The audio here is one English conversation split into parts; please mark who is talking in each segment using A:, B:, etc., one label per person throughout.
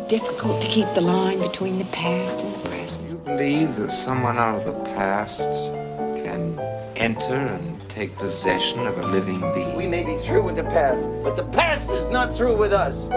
A: difficult to keep the line between the past and the present.
B: Do you believe that someone out of the past can enter and take possession of a living being?
C: We may be through with the past, but the past is not through with us.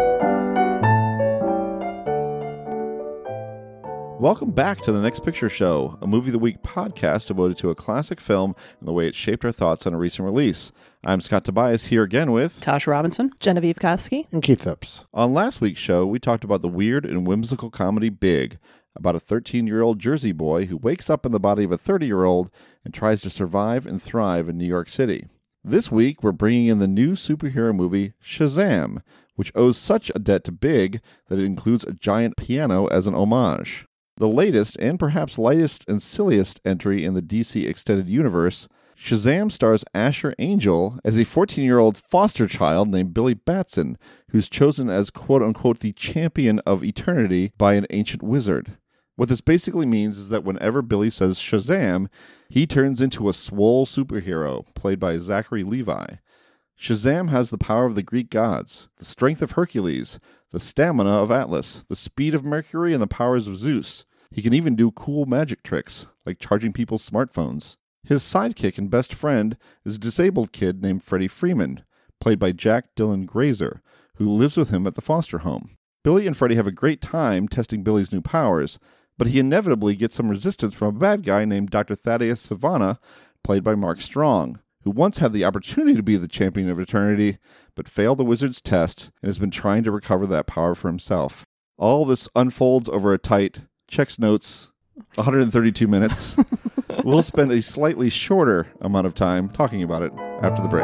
D: Welcome back to The Next Picture Show, a Movie of the Week podcast devoted to a classic film and the way it shaped our thoughts on a recent release. I'm Scott Tobias, here again with
E: Tosh Robinson,
F: Genevieve Koski,
G: and Keith Phipps.
D: On last week's show, we talked about the weird and whimsical comedy Big, about a 13-year-old Jersey boy who wakes up in the body of a 30-year-old and tries to survive and thrive in New York City. This week, we're bringing in the new superhero movie Shazam, which owes such a debt to Big that it includes a giant piano as an homage. The latest, and perhaps lightest and silliest entry in the DC Extended Universe, Shazam stars Asher Angel as a 14-year-old foster child named Billy Batson, who's chosen as quote-unquote the champion of eternity by an ancient wizard. What this basically means is that whenever Billy says Shazam, he turns into a swole superhero, played by Zachary Levi. Shazam has the power of the Greek gods, the strength of Hercules, the stamina of Atlas, the speed of Mercury, and the powers of Zeus. He can even do cool magic tricks, like charging people's smartphones. His sidekick and best friend is a disabled kid named Freddie Freeman, played by Jack Dylan Grazer, who lives with him at the foster home. Billy and Freddie have a great time testing Billy's new powers, but he inevitably gets some resistance from a bad guy named Dr. Thaddeus Savannah, played by Mark Strong, who once had the opportunity to be the champion of eternity, but failed the wizard's test and has been trying to recover that power for himself. All this unfolds over a tight, checks notes, 132 minutes. We'll spend a slightly shorter amount of time talking about it after the break.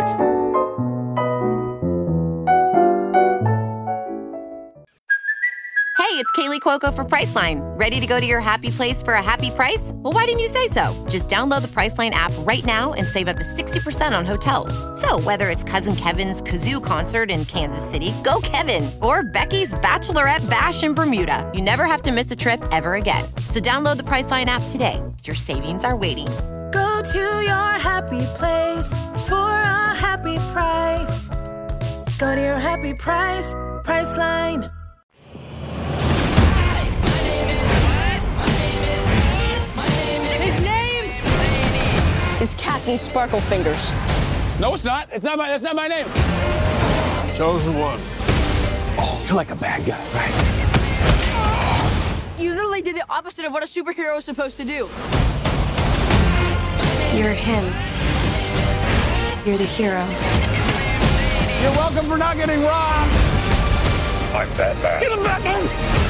H: Hey, it's Kaylee Cuoco for Priceline. Ready to go to your happy place for a happy price? Well, why didn't you say so? Just download the Priceline app right now and save up to 60% on hotels. So whether it's Cousin Kevin's Kazoo Concert in Kansas City, go Kevin, or Becky's Bachelorette Bash in Bermuda, you never have to miss a trip ever again. So download the Priceline app today. Your savings are waiting.
F: Go to your happy place for a happy price. Go to your happy price, Priceline.
I: Is Captain Sparklefingers.
J: No, it's not. That's not my name.
G: Chosen one.
J: Oh, you're like a bad guy, right?
I: You literally did the opposite of what a superhero is supposed to do.
A: You're him. You're the hero.
J: You're welcome for not getting robbed.
B: I'm Batman.
J: Get him back in!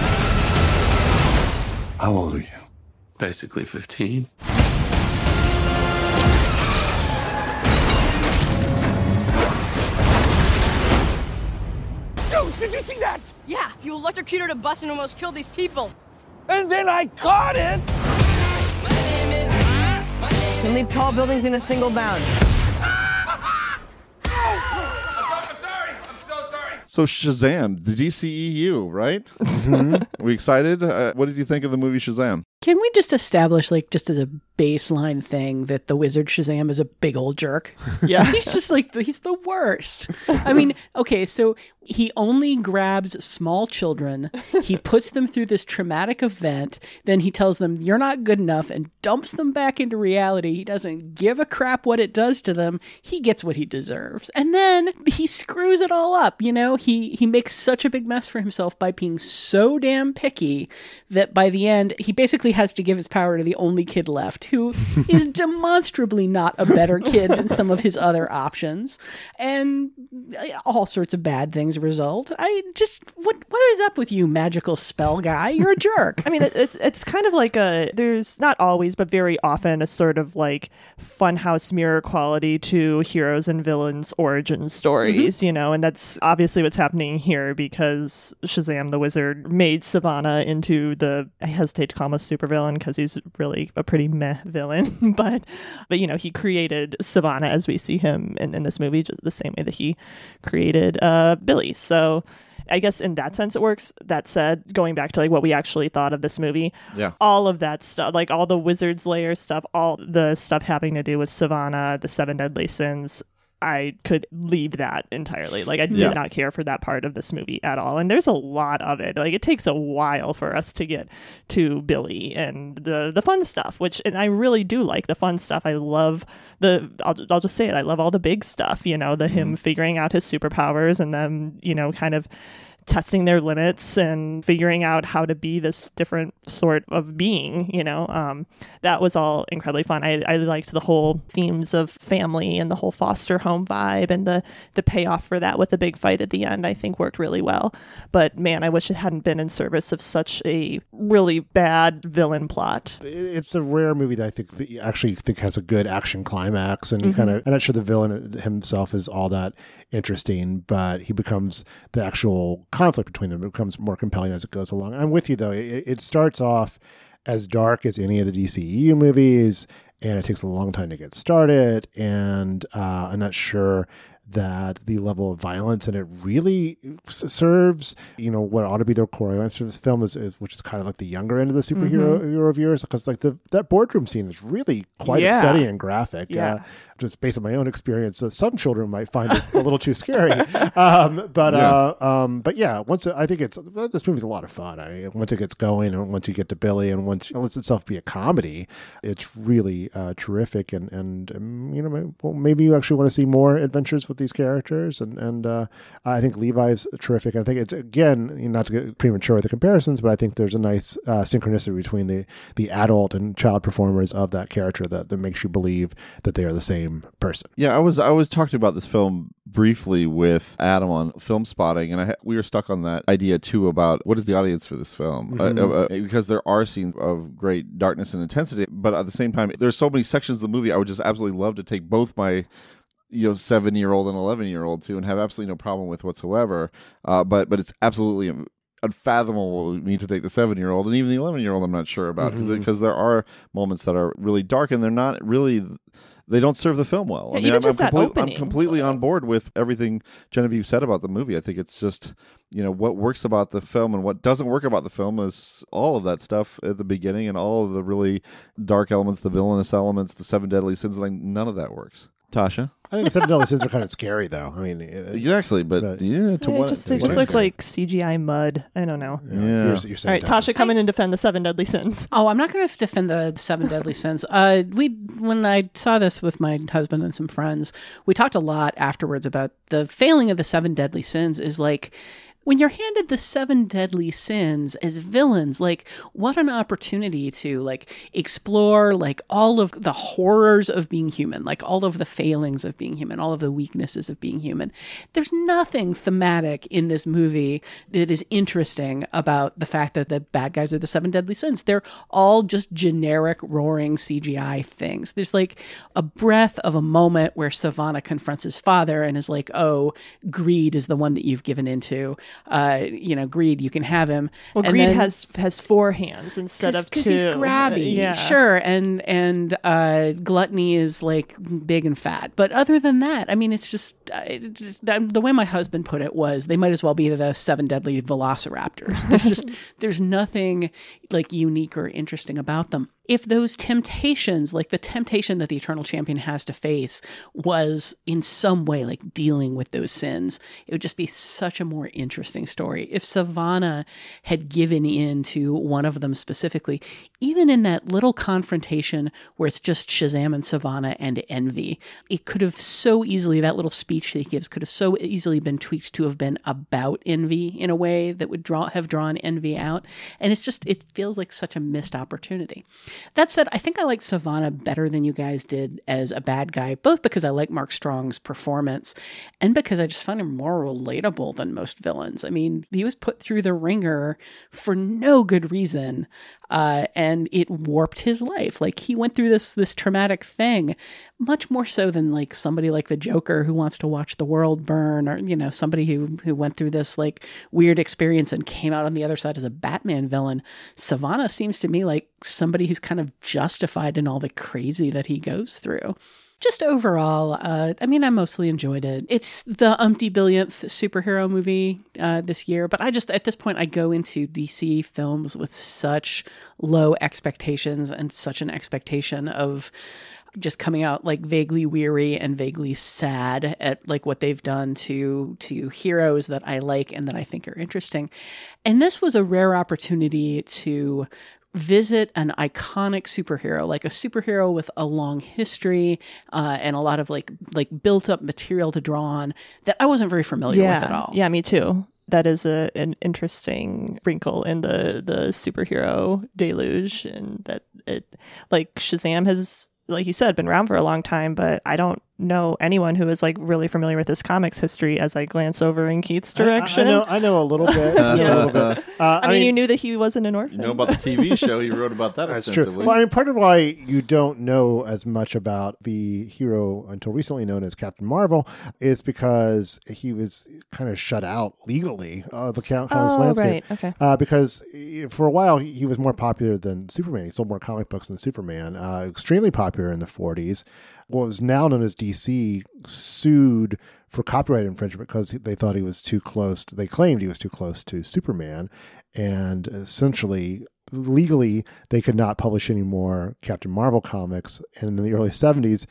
G: How old are you?
K: Basically 15.
J: Did you see that?
I: Yeah, you electrocuted a bus and almost killed these people.
J: And then I caught it!
I: You leave tall buildings in a single bound.
D: So Shazam, the DCEU, right? We excited? What did you think of the movie Shazam?
E: Can we just establish, like, just as a baseline thing, that the wizard Shazam is a big old jerk?
F: Yeah.
E: He's just like, he's the worst. I mean, okay, so he only grabs small children, he puts them through this traumatic event, then he tells them, you're not good enough, and dumps them back into reality. He doesn't give a crap what it does to them. He gets what he deserves. And then he screws it all up, you know? He makes such a big mess for himself by being so damn picky that by the end, he basically has to give his power to the only kid left, who is demonstrably not a better kid than some of his other options. And all sorts of bad things result. What is up with you, magical spell guy? You're a jerk.
F: I mean, it's kind of like there's not always, but very often a sort of like funhouse mirror quality to heroes and villains origin stories, you know, and that's obviously what's happening here because Shazam the Wizard made Savannah into I hesitate to call him a supervillain because he's really a pretty meh villain, but you know, he created Savannah as we see him in this movie, just the same way that he created Billy. So I guess in that sense it works. That said, going back to like what we actually thought of this movie, all of that stuff, like all the Wizard's Lair stuff, all the stuff having to do with Savannah, the Seven Deadly Sins, I could leave that entirely. Like, I did not care for that part of this movie at all. And there's a lot of it. Like, it takes a while for us to get to Billy and the fun stuff, and I really do like the fun stuff. I love I'll just say it, I love all the big stuff, you know, him figuring out his superpowers and them, you know, kind of testing their limits and figuring out how to be this different sort of being, you know. That was all incredibly fun. I liked the whole themes of family and the whole foster home vibe, and the payoff for that with the big fight at the end, I think worked really well. But man, I wish it hadn't been in service of such a really bad villain plot.
L: It's a rare movie that I think has a good action climax, and I'm not sure the villain himself is all that interesting, but he becomes the actual conflict between them. It becomes more compelling as it goes along. I'm with you though. It starts off as dark as any of the DCEU movies, and it takes a long time to get started. And I'm not sure that the level of violence in it really serves, you know, what ought to be their core audience for this film is which is kind of like the younger end of the superhero viewers, because like that boardroom scene is really quite upsetting and graphic. Just based on my own experience, some children might find it a little too scary. But I think this movie's a lot of fun. Once it gets going, and once you get to Billy, and once it lets itself be a comedy, it's really terrific. And you know, maybe you actually want to see more adventures with these characters. And I think Levi's terrific. I think it's, again, not to get premature with the comparisons, but I think there's a nice synchronicity between the adult and child performers of that character that makes you believe that they are the same person.
D: Yeah, I was talking about this film briefly with Adam on Film Spotting, and we were stuck on that idea too about what is the audience for this film, because there are scenes of great darkness and intensity, but at the same time, there's so many sections of the movie I would just absolutely love to take both my 7-year-old and 11-year-old to, and have absolutely no problem with whatsoever. But it's absolutely unfathomable to me to take the 7-year-old, and even the 11-year-old I'm not sure about, because there are moments that are really dark, and they're not really. They don't serve the film well.
F: Yeah, I'm
D: completely on board with everything Genevieve said about the movie. I think it's just, what works about the film and what doesn't work about the film is all of that stuff at the beginning, and all of the really dark elements, the villainous elements, the 7 deadly sins. None of that works. Tasha?
L: I think the 7 deadly sins are kind of scary, though. I mean,
D: exactly, but
F: they just look like CGI mud. I don't know.
D: Yeah.
L: You're
F: all right, Tasha, come in and defend the 7 deadly sins.
E: Oh, I'm not going to defend the 7 deadly sins. When I saw this with my husband and some friends, we talked a lot afterwards about the failing of the 7 deadly sins is like, when you're handed the 7 deadly sins as villains, what an opportunity to explore all of the horrors of being human, all of the failings of being human, all of the weaknesses of being human. There's nothing thematic in this movie that is interesting about the fact that the bad guys are the 7 deadly sins. They're all just generic roaring CGI things. There's a breath of a moment where Savannah confronts his father and is like, oh, greed is the one that you've given into. Greed, you can have him.
F: Well, and Greed has 4 hands instead of 2.
E: Because he's grabby, sure, and gluttony is big and fat. But other than that, I mean, it's just the way my husband put it was they might as well be the 7 deadly velociraptors. There's nothing unique or interesting about them. If those temptations, the temptation that the Eternal Champion has to face, was in some way dealing with those sins, it would just be such a more interesting story. If Savannah had given in to one of them specifically, even in that little confrontation where it's just Shazam and Savannah and Envy, it could have so easily, that little speech that he gives could have so easily been tweaked to have been about Envy in a way that would have drawn Envy out. And it feels like such a missed opportunity. That said, I think I like Savannah better than you guys did as a bad guy, both because I like Mark Strong's performance and because I just find him more relatable than most villains. I mean, he was put through the ringer for no good reason, and it warped his life. He went through this traumatic thing, much more so than somebody like the Joker who wants to watch the world burn, or somebody who went through this weird experience and came out on the other side as a Batman villain. Savannah seems to me like somebody who's kind of justified in all the crazy that he goes through. Just overall, I mostly enjoyed it. It's the umpty-billionth superhero movie this year, but at this point, I go into DC films with such low expectations and such an expectation of just coming out like vaguely weary and vaguely sad at like what they've done to heroes that I like and that I think are interesting. And this was a rare opportunity to visit an iconic superhero, like a superhero with a long history and a lot of like built up material to draw on that I wasn't very familiar with at all.
F: Yeah, me too. That is an interesting wrinkle in the superhero deluge, and that it, like, Shazam has, like you said, been around for a long time, but I don't know anyone who is like really familiar with this comics history as I glance over in Keith's direction.
L: I know a little bit. A little bit.
F: I mean, you knew that he wasn't an orphan.
D: You know about the TV show. He wrote about that
L: That's
D: extensively.
L: true. Well, I mean, part of why you don't know as much about the hero until recently known as Captain Marvel is because he was kind of shut out legally of the comics landscape.
F: Right. Okay.
L: Because for a while, he was more popular than Superman. He sold more comic books than Superman. Extremely popular in the 40s. What was now known as DC sued for copyright infringement because they thought he was too close. They claimed he was too close to Superman, and essentially, legally, they could not publish any more Captain Marvel comics. And in the early 70s,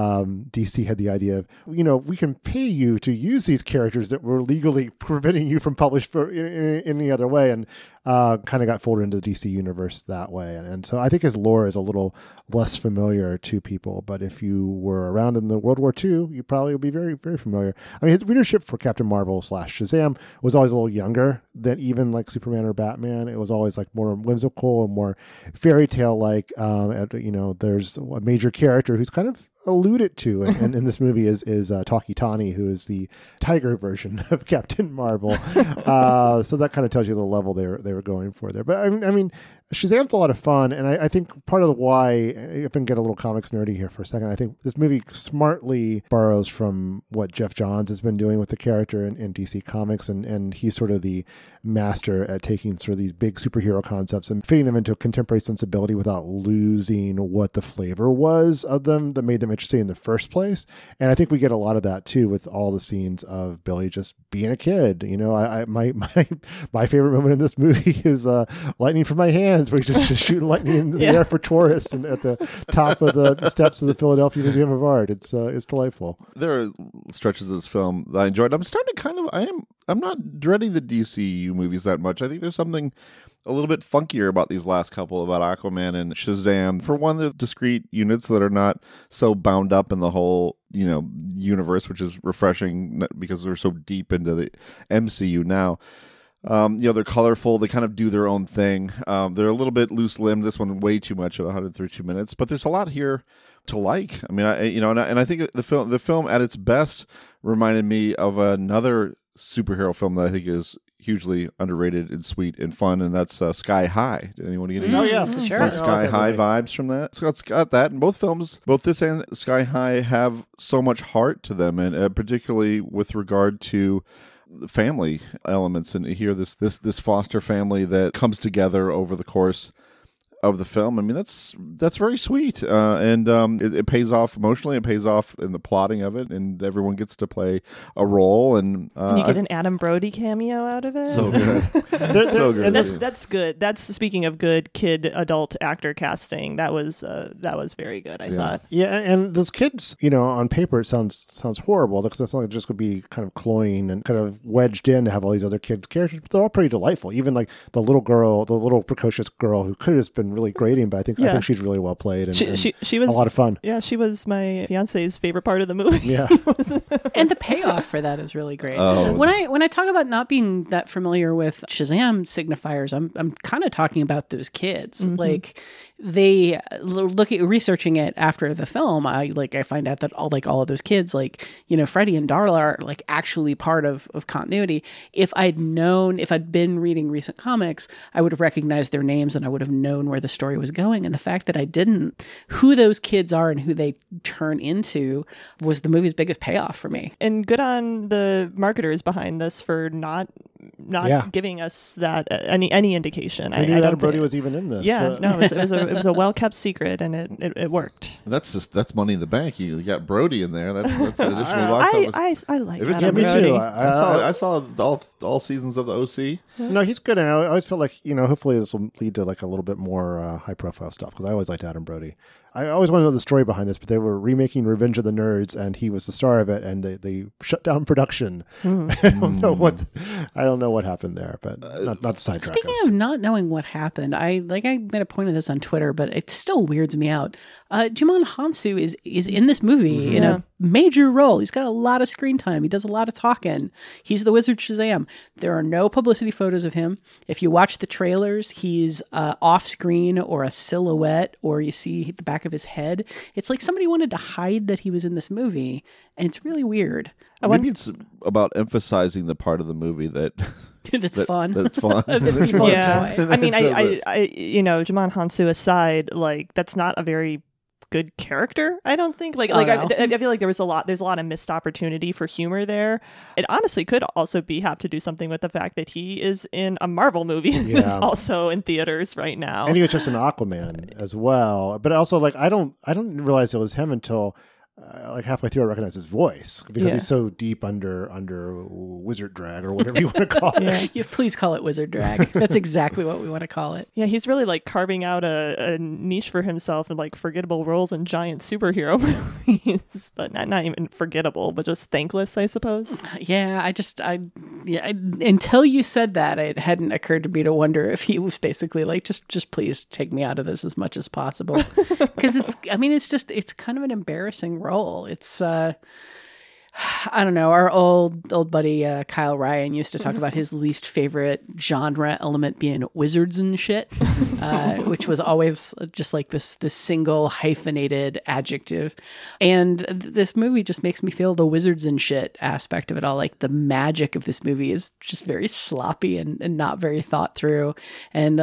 L: DC had the idea of, we can pay you to use these characters that were legally preventing you from published for in any other way, and kind of got folded into the DC universe that way. And so I think his lore is a little less familiar to people, but if you were around in the World War II, you probably would be very, very familiar. I mean, his readership for Captain Marvel / Shazam was always a little younger than even like Superman or Batman. It was always like more whimsical and more fairy tale like. There's a major character who's kind of alluded to and in this movie is Tawky Tawny, who is the tiger version of Captain Marvel. So that kind of tells you the level they were going for there. But I mean Shazam's a lot of fun, and I think part of why, if I can get a little comics nerdy here for a second, I think this movie smartly borrows from what Jeff Johns has been doing with the character in DC Comics, and he's sort of the master at taking sort of these big superhero concepts and fitting them into a contemporary sensibility without losing what the flavor was of them that made them interesting in the first place. And I think we get a lot of that too with all the scenes of Billy just being a kid. My favorite moment in this movie is lightning from my hands, where he's just shooting lightning into the air for tourists and at the top of the steps of the Philadelphia Museum of Art. It's delightful.
D: There are stretches of this film that I enjoyed. I'm starting to I'm not dreading the DCU movies that much. I think there's something a little bit funkier about these last couple, about Aquaman and Shazam. For one, they're discrete units that are not so bound up in the whole, universe, which is refreshing because they're so deep into the MCU now. They're colorful. They kind of do their own thing. They're a little bit loose-limbed. This one way too much at 132 minutes, but there's a lot here to like. I mean, I think the film at its best reminded me of another superhero film that I think is hugely underrated and sweet and fun, and that's Sky High. Did anyone get any?
L: Oh yeah,
E: sure.
D: Sky High vibes from that. It's got that, and both films, both this and Sky High, have so much heart to them, and particularly with regard to family elements. And here, this foster family that comes together over the course of the film. I mean, that's very sweet, and it pays off emotionally. It pays off in the plotting of it, and everyone gets to play a role. And
F: you get an Adam Brody cameo out of it.
D: So good, so good.
F: And that's good. That's, speaking of good kid adult actor casting. That was very good. I thought.
L: Yeah, and those kids, on paper it sounds horrible because it's like just going to be kind of cloying and kind of wedged in to have all these other kids characters, but they're all pretty delightful. Even like the little precocious girl who could have just been really grating, but I think she's really well played and she was a lot of fun.
F: Yeah, she was my fiance's favorite part of the movie.
L: Yeah.
E: And the payoff for that is really great.
D: Oh.
E: When I talk about not being that familiar with Shazam signifiers, I'm kind of talking about those kids.
F: Mm-hmm.
E: Like, they researching it after the film, I find out that all of those kids, Freddie and Darla, are like actually part of continuity. If I'd been reading recent comics, I would have recognized their names and I would have known where the story was going. And the fact that I didn't, who those kids are and who they turn into, was the movie's biggest payoff for me.
F: And good on the marketers behind this for not not giving us that any indication.
L: I knew
F: don't
L: Adam Brody
F: think-
L: was even in this.
F: Yeah, no, it was a well kept secret, and it worked.
D: That's Money in the Bank. You got Brody in there. That's additional box office.
F: I like
D: If it's-
F: Adam
L: me
F: Brody.
L: too.
D: I saw all seasons of the OC.
L: No, he's good. And I always felt like, hopefully this will lead to like a little bit more high profile stuff, because I always liked Adam Brody. I always want to know the story behind this, but they were remaking Revenge of the Nerds, and he was the star of it, and they shut down production. I don't know what happened there, but not to sidetrack
E: Speaking
L: us.
E: of not knowing what happened, I made a point of this on Twitter, but it still weirds me out. Jimon Hansu is in this movie in a major role. He's got a lot of screen time. He does a lot of talking. He's the Wizard Shazam. There are no publicity photos of him. If you watch the trailers, he's off screen or a silhouette, or you see the back of his head. It's like somebody wanted to hide that he was in this movie, and it's really weird.
D: Maybe it's about emphasizing the part of the movie that
E: That's fun.
D: That's fun.
E: That people enjoy.
F: I mean, I Jimon Hansu aside, like that's not a very good character. I don't think I feel like there's a lot of missed opportunity for humor there. It honestly could also have to do something with the fact that he is in a Marvel movie that's also in theaters right now.
L: And he was just an Aquaman as well. But also, like, I don't realize it was him until like halfway through I recognize his voice, because he's so deep under wizard drag, or whatever you want to call it.
E: Yeah, please call it wizard drag. That's exactly what we want to call it.
F: Yeah, he's really like carving out a niche for himself in like forgettable roles in giant superhero movies, but not even forgettable, but just thankless, I suppose.
E: Yeah, until you said that, it hadn't occurred to me to wonder if he was basically like, just please take me out of this as much as possible, because it's kind of an embarrassing role. It's I don't know. Our old buddy Kyle Ryan used to talk about his least favorite genre element being wizards and shit, which was always just like this single hyphenated adjective. And this movie just makes me feel the wizards and shit aspect of it all. Like the magic of this movie is just very sloppy and not very thought through. And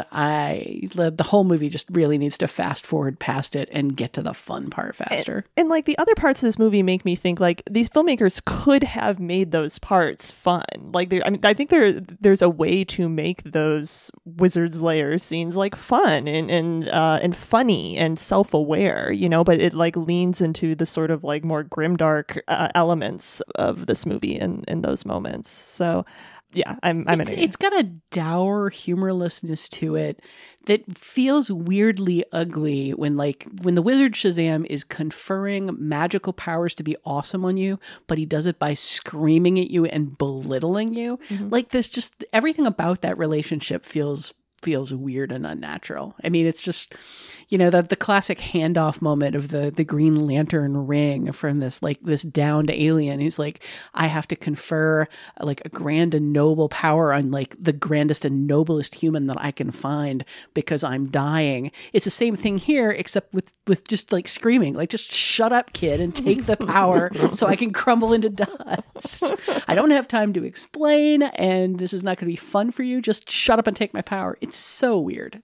E: the whole movie just really needs to fast forward past it and get to the fun part faster.
F: And like the other parts of this movie make me think like these filmmakers could have made those parts fun. Like, I think there's a way to make those Wizard's Lair scenes like fun and funny and self-aware, but it like leans into the sort of like more grimdark elements of this movie in those moments. So yeah,
E: it's got a dour humorlessness to it that feels weirdly ugly when the wizard Shazam is conferring magical powers to be awesome on you, but he does it by screaming at you and belittling you. Mm-hmm. Like this, just everything about that relationship feels weird and unnatural. I mean, it's just, the classic handoff moment of the Green Lantern ring from this downed alien who's like, I have to confer like a grand and noble power on like the grandest and noblest human that I can find because I'm dying. It's the same thing here, except with just like screaming, like, just shut up, kid, and take the power so I can crumble into dust. I don't have time to explain, and this is not going to be fun for you. Just shut up and take my power. It's so weird.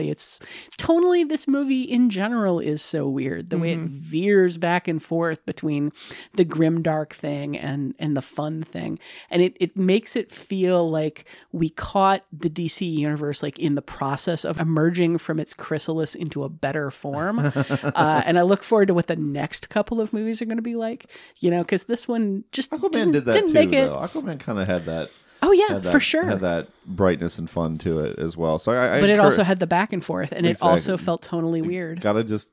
E: Tonally, this movie in general is so weird. The way it veers back and forth between the grimdark thing and the fun thing. And it makes it feel like we caught the DC universe like in the process of emerging from its chrysalis into a better form. And I look forward to what the next couple of movies are going to be like, because this one just
D: Aquaman did that
E: didn't
D: too,
E: make it.
D: though. Aquaman kind of had that.
E: Oh yeah, for sure.
D: Had that brightness and fun to it as well. So
E: but it also had the back and forth, and it also felt tonally weird.
D: Gotta just,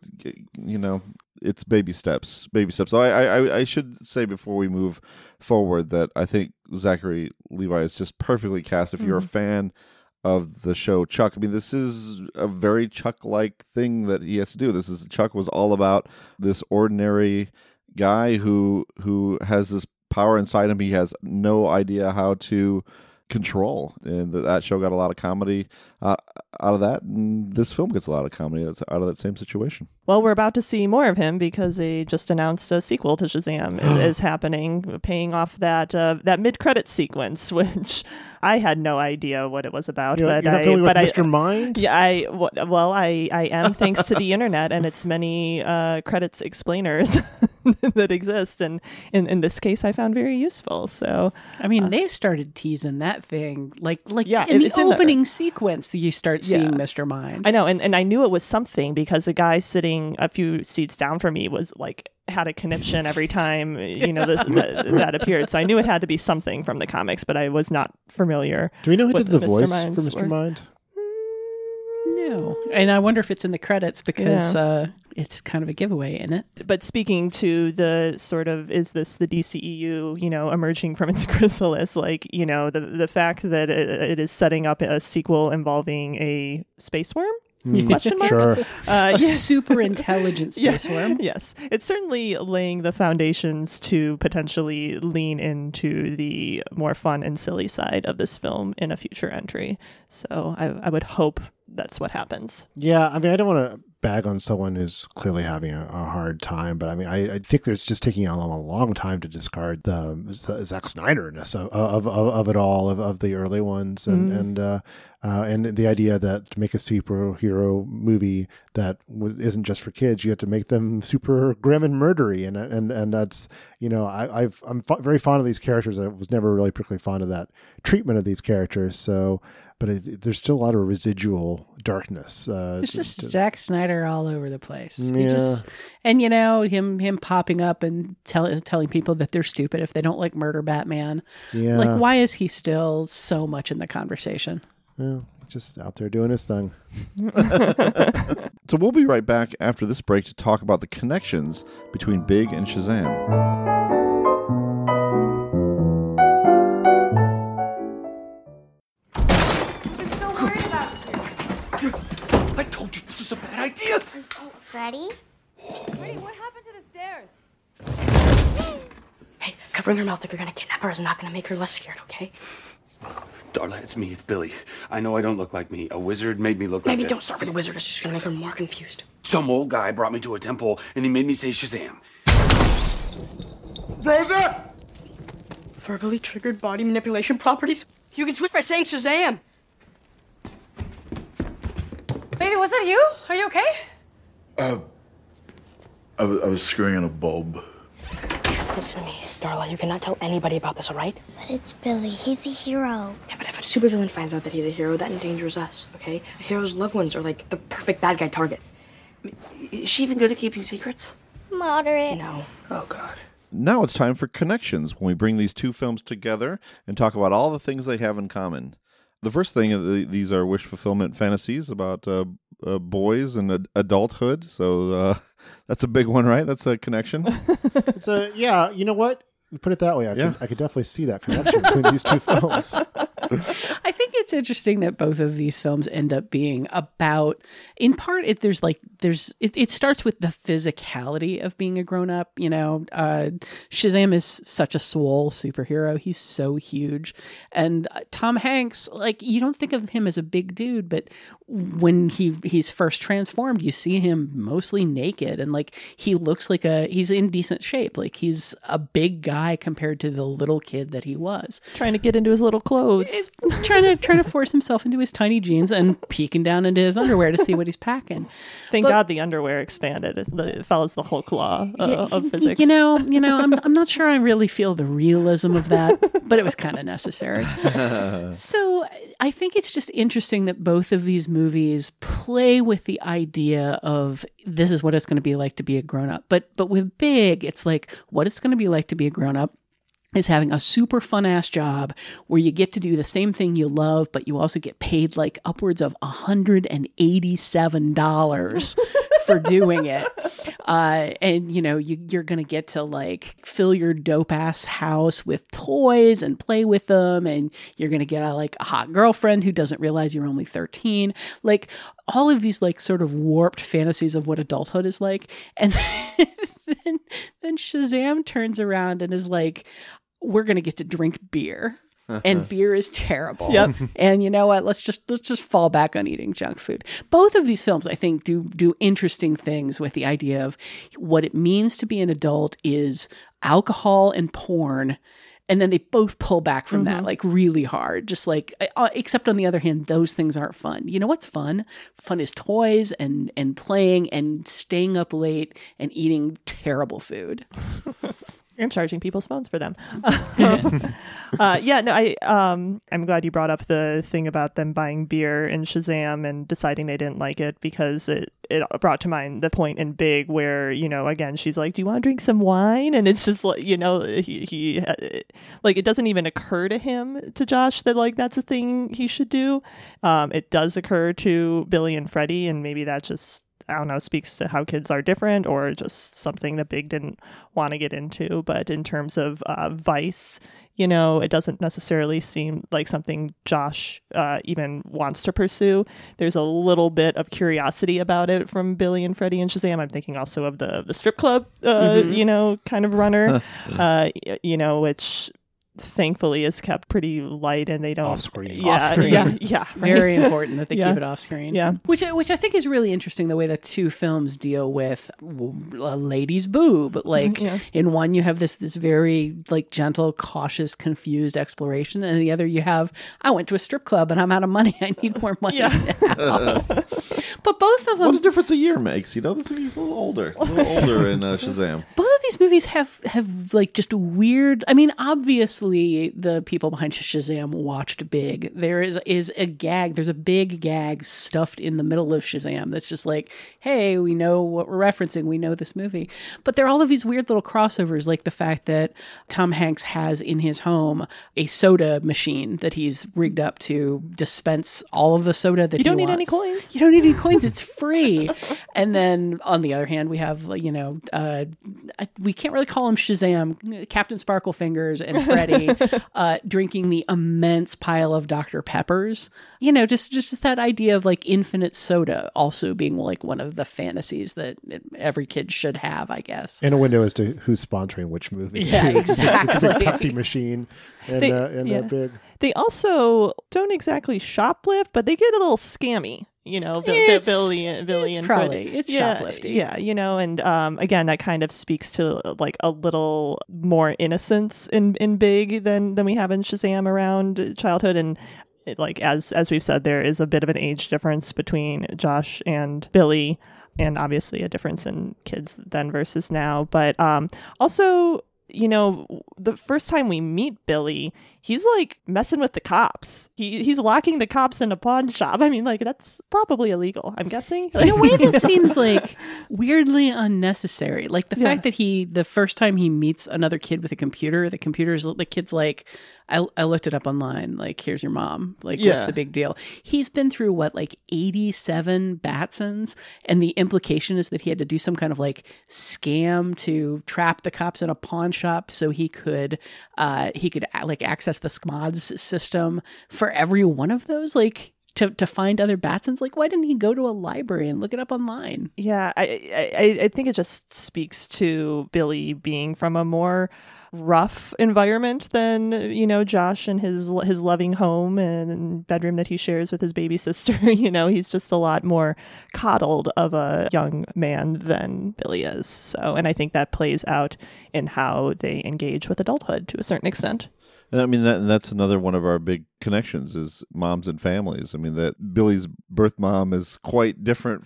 D: it's baby steps. So I should say before we move forward that I think Zachary Levi is just perfectly cast. If you're a fan of the show Chuck, I mean, this is a very Chuck-like thing that he has to do. Chuck was all about this ordinary guy who has this power inside him he has no idea how to control, and that show got a lot of comedy out of that, and this film gets a lot of comedy that's out of that same situation.
F: Well, we're about to see more of him because they just announced a sequel to Shazam is happening, paying off that mid-credit sequence, which I had no idea what it was about.
L: You're
F: but
L: not familiar with Mr. Mind?
F: Yeah, I am thanks to the internet and its many credits explainers that exist, and in this case, I found very useful. So,
E: I mean, they started teasing that thing like
F: yeah,
E: in the
F: it's
E: opening sequence. You start seeing Mr. Mind.
F: I know, and I knew it was something because the guy sitting a few seats down from me was like had a conniption every time that appeared. So I knew it had to be something from the comics, but I was not familiar.
L: Do we know who did the
F: Mr.
L: voice
F: Mind's
L: for Mr.
F: work.
L: Mind?
E: No, and I wonder if it's in the credits because it's kind of a giveaway, isn't it?
F: But speaking to the sort of, is this the DCEU, emerging from its chrysalis? Like, the fact that it is setting up a sequel involving a space worm? Question mark?
L: Sure.
E: A super intelligent space worm.
F: Yes. It's certainly laying the foundations to potentially lean into the more fun and silly side of this film in a future entry. So I would hope that's what happens.
L: Yeah, I mean, I don't want to bag on someone who's clearly having a hard time, but I mean, I think it's just taking a long time to discard the Zack Snyder-ness of it all, of the early ones, and the idea that to make a superhero movie that isn't just for kids, you have to make them super grim and murdery, and that's, I'm very fond of these characters. I was never really particularly fond of that treatment of these characters, so. But there's still a lot of residual darkness.
E: There's just Zack Snyder all over the place.
L: Yeah.
E: Him popping up and telling people that they're stupid if they don't like murder Batman.
L: Yeah.
E: Like, why is he still so much in the conversation?
L: Well, just out there doing his thing.
D: So we'll be right back after this break to talk about the connections between Big and Shazam.
K: I told you this was a bad idea.
M: Oh, Freddy?
I: Wait, what happened to the stairs?
N: Hey, covering her mouth if you're gonna kidnap her is not gonna make her less scared, okay?
K: Darla, it's me. It's Billy. I know I don't look like me. A wizard made me look like
N: Maybe
K: this.
N: don't start with the wizard. It's just gonna make her more confused.
K: Some old guy brought me to a temple, and he made me say Shazam.
I: Rosa! Verbally triggered body manipulation properties? You can switch by saying Shazam!
O: Baby, was that you? Are you okay?
G: I was screwing in a bulb.
N: Listen to me, Darla. You cannot tell anybody about this, all right?
M: But it's Billy. He's a hero.
N: Yeah, but if a supervillain finds out that he's a hero, that endangers us, okay? A hero's loved ones are like the perfect bad guy target. I mean, is she even good at keeping secrets?
M: Moderate.
N: No. Oh, God.
D: Now it's time for Connections, when we bring these two films together and talk about all the things they have in common. The first thing, these are wish fulfillment fantasies about boys and adulthood. So that's a big one, right? That's a connection.
L: It's yeah. You know what? You put it that way. I could definitely see that connection between these two films.
E: I think it's interesting that both of these films end up being about, in part, it starts with the physicality of being a grown up. Shazam is such a swole superhero. He's so huge. And Tom Hanks, you don't think of him as a big dude, but when he's first transformed, you see him mostly naked and he looks like he's in decent shape. He's a big guy compared to the little kid that he was.
F: Trying to get into his little clothes.
E: Trying to force himself into his tiny jeans and peeking down into his underwear to see what he's packing.
F: Thank God the underwear expanded. It follows the Hulk law of physics.
E: I'm not sure I really feel the realism of that, but it was kind of necessary. So I think it's just interesting that both of these movies play with the idea of this is what it's going to be like to be a grown-up. But with Big, it's like what it's going to be like to be a grown-up is having a super fun ass job where you get to do the same thing you love, but you also get paid upwards of $187 for doing it. And you're going to get to fill your dope ass house with toys and play with them. And you're going to get a hot girlfriend who doesn't realize you're only 13. All of these sort of warped fantasies of what adulthood is like. And then Shazam turns around and is like, we're going to get to drink beer. And beer is terrible.
F: Yep.
E: And you know what? Let's just fall back on eating junk food. Both of these films, I think, do interesting things with the idea of what it means to be an adult is alcohol and porn And then they both pull back from that, like really hard. Just like, except on the other hand, those things aren't fun. You know what's fun? Fun is toys and playing and staying up late and eating terrible food.
F: And charging people's phones for them. I'm glad you brought up the thing about them buying beer in Shazam and deciding they didn't like it, because it brought to mind the point in Big where, you know, again, she's like, do you want to drink some wine? And it's just like, you know, he like, it doesn't even occur to him, to Josh, that like that's a thing he should do. It does occur to Billy and Freddie, and maybe that just, I don't know, speaks to how kids are different, or just something that Big didn't want to get into. But in terms of vice, you know, it doesn't necessarily seem like something Josh even wants to pursue. There's a little bit of curiosity about it from Billy and Freddie and Shazam. I'm thinking also of the strip club, you know, kind of runner, you know, which thankfully is kept pretty light, and they don't
L: off screen.
F: Yeah. Right.
E: Very important that they keep it off screen.
F: Yeah,
E: which I think is really interesting, the way that two films deal with a lady's boob. Like in one, you have this very like gentle, cautious, confused exploration, and in the other, you have, I went to a strip club and I'm out of money. I need more money now. But both of them,
D: what a difference a year makes. You know, he's a little older. In Shazam.
E: Both of these movies have like just weird. I mean, obviously, the people behind Shazam watched Big. There is a gag. There's a big gag stuffed in the middle of Shazam that's just like, hey, we know what we're referencing. We know this movie. But there are all of these weird little crossovers, like the fact that Tom Hanks has in his home a soda machine that he's rigged up to dispense all of the soda that he wants.
F: You don't need any coins.
E: You don't need any coins. It's free. And then on the other hand, we have, you know, we can't really call him Shazam, Captain Sparkle Fingers and Freddy drinking the immense pile of Dr. Peppers. You know, just that idea of like infinite soda also being like one of the fantasies that every kid should have, I guess.
L: And a window as to who's sponsoring which movie.
E: Yeah, exactly.
L: It's a big Pepsi machine and Big.
F: They also don't exactly shoplift, but they get a little scammy. You know, Billy and
E: probably
F: Freddie.
E: It's shoplifting.
F: Yeah, you know, and again, that kind of speaks to like a little more innocence in Big than we have in Shazam around childhood. And like as we've said, there is a bit of an age difference between Josh and Billy, and obviously a difference in kids then versus now. But also, you know, the first time we meet Billy, he's like messing with the cops. He's locking the cops in a pawn shop. I mean, like, that's probably illegal, I'm guessing.
E: In a way that seems like weirdly unnecessary. Like the fact that the first time he meets another kid with a computer, the kid's like, I looked it up online. Like, here's your mom. Like, what's the big deal? He's been through like 87 Batsons, and the implication is that he had to do some kind of like scam to trap the cops in a pawn shop so he could like access the SCMODS system for every one of those. Like, to find other Batsons. Like, why didn't he go to a library and look it up online?
F: Yeah, I think it just speaks to Billy being from a more rough environment than, you know, Josh and his loving home and bedroom that he shares with his baby sister. You know, he's just a lot more coddled of a young man than Billy is. So, and I think that plays out in how they engage with adulthood to a certain extent.
D: I mean, that's another one of our big connections is moms and families. I mean, that Billy's birth mom is quite different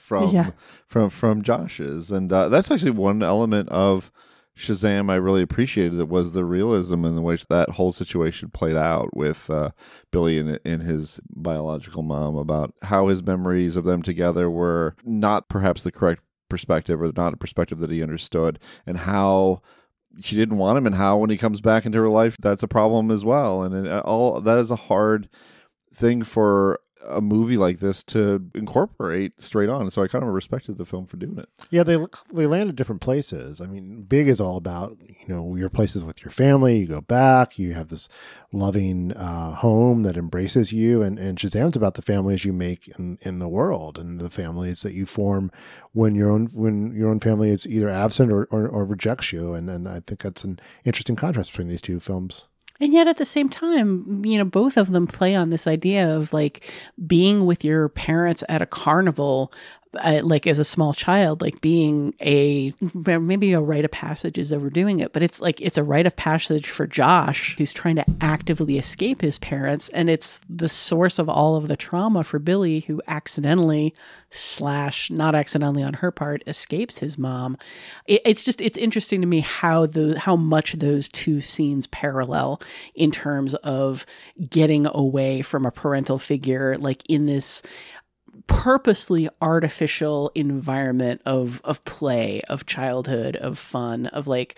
D: from Josh's, and that's actually one element of Shazam I really appreciated. It was the realism in the way that whole situation played out with Billy and his biological mom, about how his memories of them together were not perhaps the correct perspective, or not a perspective that he understood, and how she didn't want him, and how when he comes back into her life, that's a problem as well. And all that is a hard thing for a movie like this to incorporate straight on. So I kind of respected the film for doing it.
L: Yeah, they land at different places. I mean, Big is all about, you know, your places with your family. You go back, you have this loving home that embraces you, and Shazam's about the families you make in the world, and the families that you form when your own family is either absent or rejects you. And I think that's an interesting contrast between these two films.
E: And yet at the same time, you know, both of them play on this idea of like being with your parents at a carnival like as a small child, like being maybe a rite of passage is overdoing it, but it's like it's a rite of passage for Josh, who's trying to actively escape his parents, and it's the source of all of the trauma for Billy, who accidentally / not accidentally on her part escapes his mom. It's interesting to me how much those two scenes parallel in terms of getting away from a parental figure, like in this purposely artificial environment of play, of childhood, of fun, of like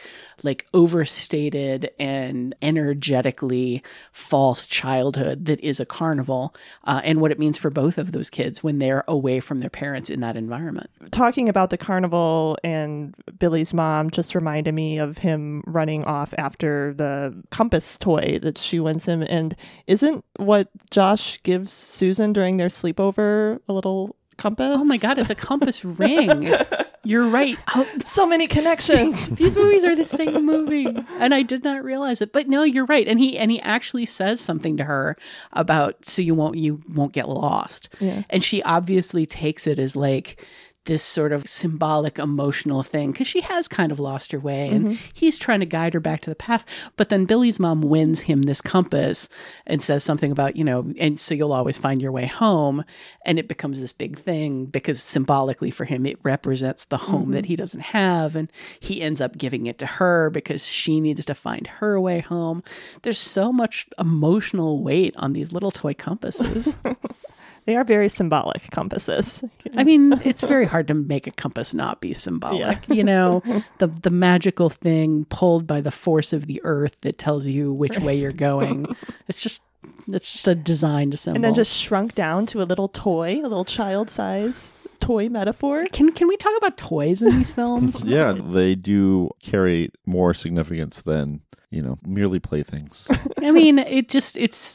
E: overstated and energetically false childhood that is a carnival, and what it means for both of those kids when they're away from their parents in that environment.
F: Talking about the carnival and Billy's mom just reminded me of him running off after the compass toy that she wins him. And isn't what Josh gives Susan during their sleepover a little compass?
E: Oh my God, it's a compass ring. You're right.
F: So many connections.
E: These movies are the same movie, and I did not realize it. But no, you're right. And he actually says something to her about, so you won't get lost.
F: Yeah.
E: And she obviously takes it as like this sort of symbolic emotional thing, because she has kind of lost her way, and he's trying to guide her back to the path. But then Billy's mom wins him this compass and says something about, and so you'll always find your way home. And it becomes this big thing because symbolically for him, it represents the home that he doesn't have. And he ends up giving it to her because she needs to find her way home. There's so much emotional weight on these little toy compasses.
F: They are very symbolic compasses.
E: I mean, it's very hard to make a compass not be symbolic. Yeah. The magical thing pulled by the force of the earth that tells you which way you're going. It's just a designed symbol.
F: And then just shrunk down to a little toy, a little child-size toy metaphor.
E: Can we talk about toys in these films?
D: Yeah, they do carry more significance than merely playthings.
E: I mean, it's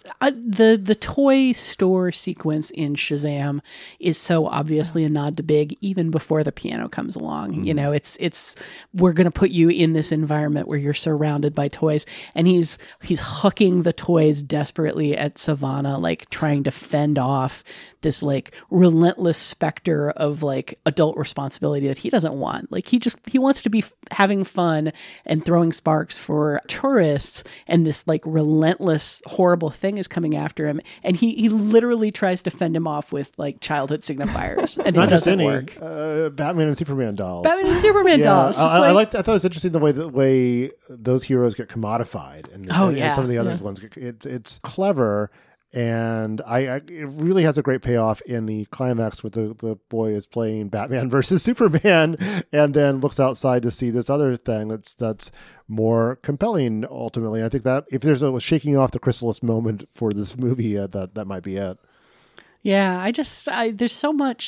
E: the toy store sequence in Shazam is so obviously a nod to Big even before the piano comes along. It's we're going to put you in this environment where you're surrounded by toys, and he's hucking the toys desperately at Savannah, like trying to fend off this like relentless specter of like adult responsibility that he doesn't want. Like he wants to be having fun and throwing sparks for tourists, and this like relentless horrible thing is coming after him, and he literally tries to fend him off with like childhood signifiers, and
L: not
E: it doesn't
L: just any
E: work.
L: Batman and Superman dolls.
E: Dolls.
L: I thought it was interesting the way those heroes get commodified, and some of the other ones. It's clever. And it really has a great payoff in the climax with the boy is playing Batman versus Superman, and then looks outside to see this other thing that's more compelling ultimately. I think that if there's a shaking off the chrysalis moment for this movie, that might be it.
E: Yeah, there's so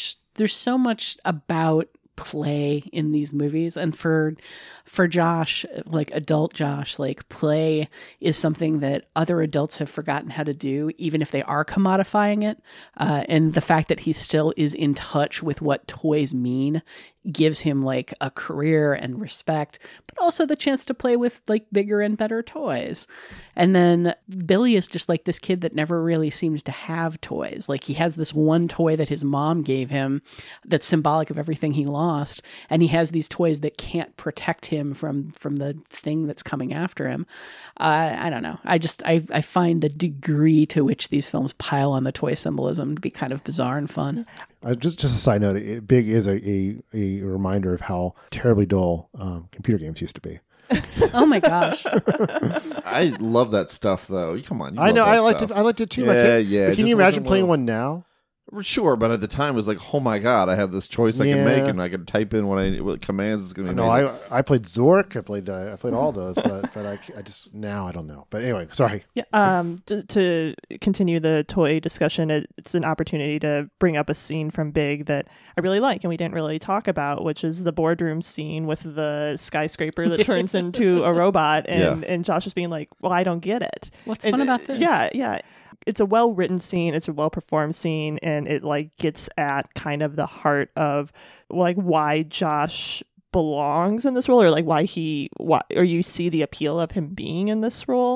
E: much about play in these movies, and for Josh, like adult Josh, like play is something that other adults have forgotten how to do, even if they are commodifying it, and the fact that he still is in touch with what toys mean gives him like a career and respect, but also the chance to play with like bigger and better toys. And then Billy is just like this kid that never really seems to have toys. Like he has this one toy that his mom gave him that's symbolic of everything he lost, and he has these toys that can't protect him from the thing that's coming after him. I don't know. I find the degree to which these films pile on the toy symbolism to be kind of bizarre and fun.
L: Just a side note, Big is a reminder of how terribly dull computer games used to be.
E: Oh my gosh!
D: I love that stuff, though. Come on,
L: I know. I liked it too.
D: Yeah.
L: Can you imagine playing one now?
D: Sure, but at the time it was like, oh my god, I have this choice I can make, and I can type in what commands is going to be.
L: No, I played Zork. I played all those, but I just now I don't know. But anyway, sorry.
F: Yeah. To continue the toy discussion, it's an opportunity to bring up a scene from Big that I really like, and we didn't really talk about, which is the boardroom scene with the skyscraper that turns into a robot, and Josh is being like, "Well, I don't get it.
E: What's fun about this?"
F: Yeah. It's a well-written scene. It's a well-performed scene, and it like gets at kind of the heart of like why Josh belongs in this role, or like why you see the appeal of him being in this role.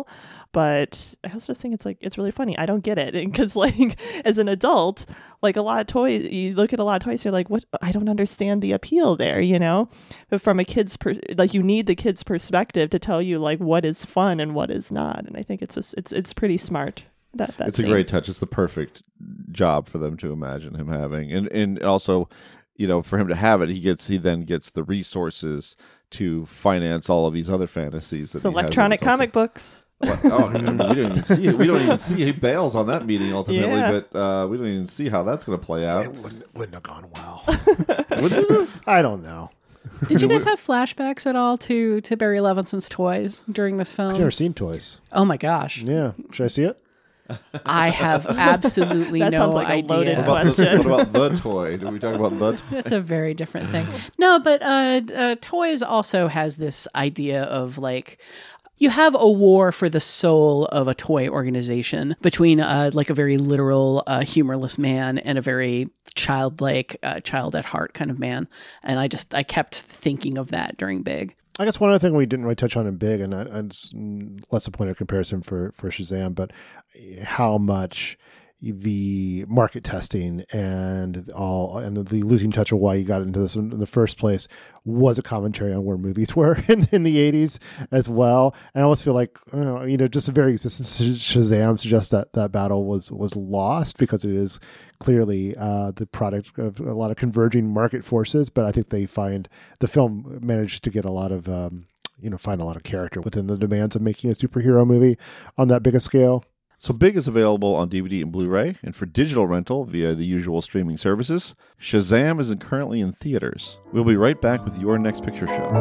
F: But I also just think it's really funny. I don't get it because as an adult, a lot of toys, you look at a lot of toys, you're like, what? I don't understand the appeal there, But from a kid's you need the kid's perspective to tell you what is fun and what is not. And I think it's pretty smart.
D: It's a great touch. It's the perfect job for them to imagine him having, and also, for him to have it, he then gets the resources to finance all of these other fantasies.
F: It's electronic comic books.
D: We don't even see it. We don't even see he bails on that meeting ultimately, but we don't even see how that's going to play out.
L: It wouldn't have gone well. Wouldn't it have? I don't know.
E: Did you guys have flashbacks at all to Barry Levinson's toys during this film?
L: I've never seen Toys.
E: Oh my gosh.
L: Yeah. Should I see it?
E: I have absolutely
F: that
E: no
F: sounds like
E: idea.
F: A loaded question.
D: What about the toy? Did we talk about the toy?
E: That's a very different thing. No, but Toys also has this idea of you have a war for the soul of a toy organization between a very literal, humorless man and a very childlike, child at heart kind of man. And I kept thinking of that during Big.
L: I guess one other thing we didn't really touch on in Big, and it's less a point of comparison for Shazam, but how much the market testing and the losing touch of why you got into this in the first place was a commentary on where movies were in the 80s as well. And I almost feel like, just the very existence of Shazam suggests that battle was lost because it is clearly the product of a lot of converging market forces. But I think the film managed to get a lot of, find a lot of character within the demands of making a superhero movie on that big a scale.
D: So Big is available on DVD and Blu-ray, and for digital rental via the usual streaming services. Shazam isn't currently in theaters. We'll be right back with your Next Picture Show.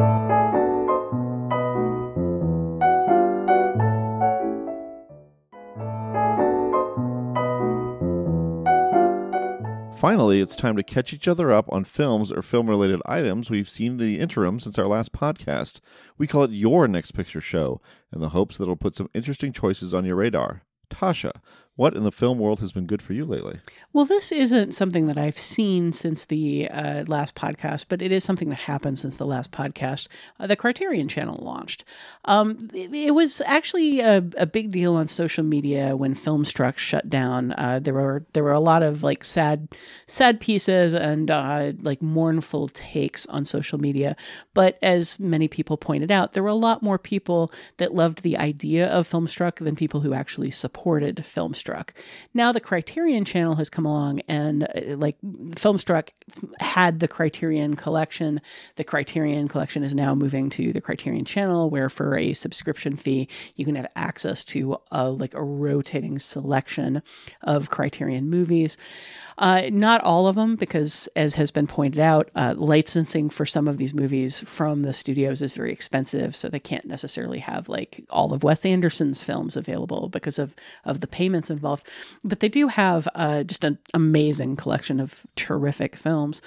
D: Finally, it's time to catch each other up on films or film-related items we've seen in the interim since our last podcast. We call it Your Next Picture Show, in the hopes that it'll put some interesting choices on your radar. Tasha, what in the film world has been good for you lately?
E: Well, this isn't something that I've seen since the last podcast, but it is something that happened since the last podcast. The Criterion Channel launched. It was actually a big deal on social media when Filmstruck shut down. There were a lot of sad pieces and mournful takes on social media. But as many people pointed out, there were a lot more people that loved the idea of Filmstruck than people who actually supported Filmstruck. Now the Criterion Channel has come along, and Filmstruck had the Criterion Collection. The Criterion Collection is now moving to the Criterion Channel, where for a subscription fee you can have access to a rotating selection of Criterion movies. Not all of them, because as has been pointed out, licensing for some of these movies from the studios is very expensive, so they can't necessarily have all of Wes Anderson's films available because of the payments involved. But they do have just an amazing collection of terrific films.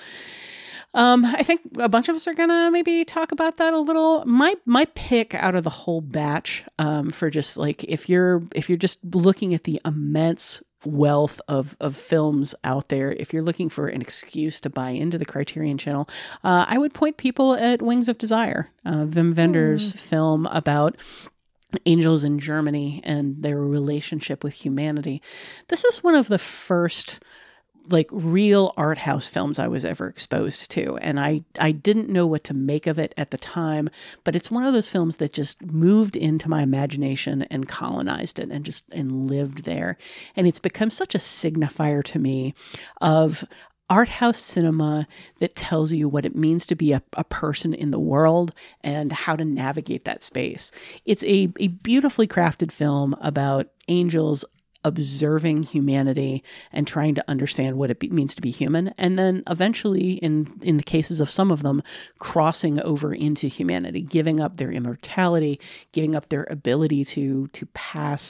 E: I think a bunch of us are gonna maybe talk about that a little. My pick out of the whole batch, for just if you're just looking at the immense wealth of films out there, if you're looking for an excuse to buy into the Criterion Channel, I would point people at Wings of Desire, Wim Wenders' film about angels in Germany and their relationship with humanity. This was one of the first real art house films I was ever exposed to. And I didn't know what to make of it at the time, but it's one of those films that just moved into my imagination and colonized it and lived there. And it's become such a signifier to me of art house cinema that tells you what it means to be a person in the world and how to navigate that space. It's a beautifully crafted film about angels observing humanity and trying to understand what it means to be human, and then eventually, in the cases of some of them, crossing over into humanity, giving up their immortality, giving up their ability to pass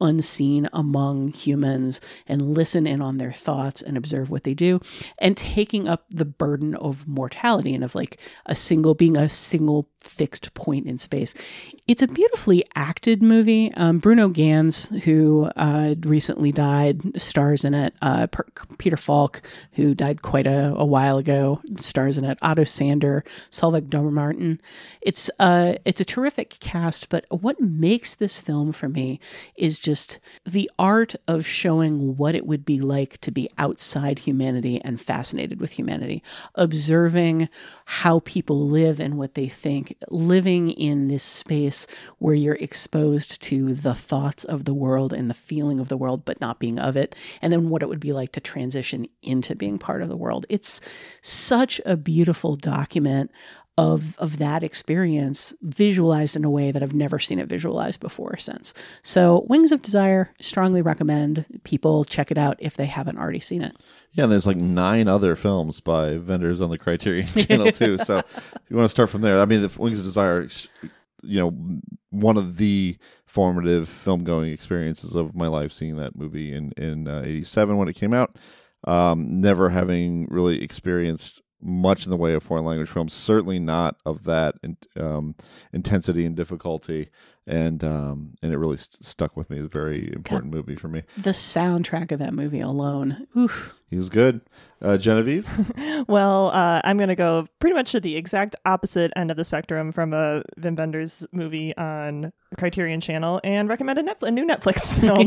E: unseen among humans and listen in on their thoughts and observe what they do, and taking up the burden of mortality and of like being a single fixed point in space. It's a beautifully acted movie. Bruno Ganz, who recently died, stars in it. Peter Falk, who died quite a while ago, stars in it. Otto Sander, Solveig Domermartin. It's a terrific cast, but what makes this film for me is just the art of showing what it would be like to be outside humanity and fascinated with humanity, observing how people live and what they think, living in this space where you're exposed to the thoughts of the world and the feeling of the world, but not being of it, and then what it would be like to transition into being part of the world. It's such a beautiful document of that experience visualized in a way that I've never seen it visualized before or since. So Wings of Desire, strongly recommend people check it out if they haven't already seen it.
D: Yeah, and there's like 9 other films by vendors on the Criterion Channel too. So if you want to start from there, I mean, the Wings of Desire, one of the formative film going experiences of my life, seeing that movie in 87 when it came out. Never having really experienced much in the way of foreign language films, certainly not of that intensity and difficulty, and it really stuck with me. It's a very important movie for me.
E: The soundtrack of that movie alone, oof.
D: He was good. Genevieve?
F: Well, I'm going to go pretty much to the exact opposite end of the spectrum from a Wim Wenders movie on Criterion Channel and recommend a new Netflix film,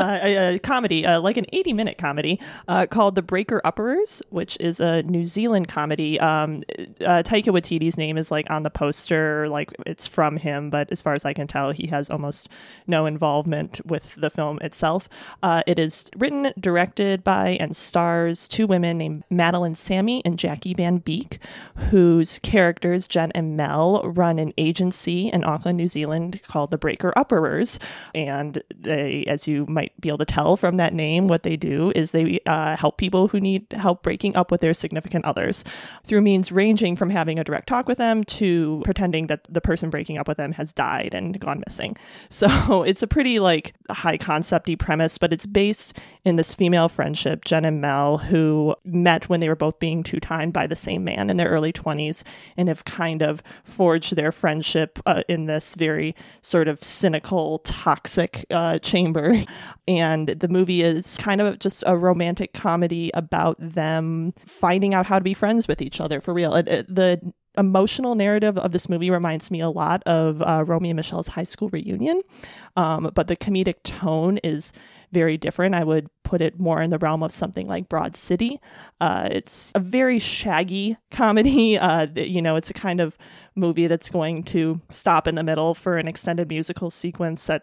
F: a comedy, like an 80-minute comedy called The Breaker Upperers, which is a New Zealand comedy. Taika Waititi's name is like on the poster, like it's from him, but as far as I can tell, he has almost no involvement with the film itself. It is written, directed by, and stars 2 women named Madeline Sammy and Jackie Van Beek, whose characters, Jen and Mel, run an agency in Auckland, New Zealand called the Breaker Upperers. And they, as you might be able to tell from that name, what they do is they help people who need help breaking up with their significant others through means ranging from having a direct talk with them to pretending that the person breaking up with them has died and gone missing. So it's a pretty like high concept-y premise, but it's based in this female friendship, Jen and Mel, who met when they were both being two-timed by the same man in their early 20s and have kind of forged their friendship in this very sort of cynical, toxic chamber. And the movie is kind of just a romantic comedy about them finding out how to be friends with each other for real. The emotional narrative of this movie reminds me a lot of Romeo and Michelle's high school reunion, but the comedic tone is very different. I would put it more in the realm of something like Broad City. It's a very shaggy comedy. It's a kind of movie that's going to stop in the middle for an extended musical sequence set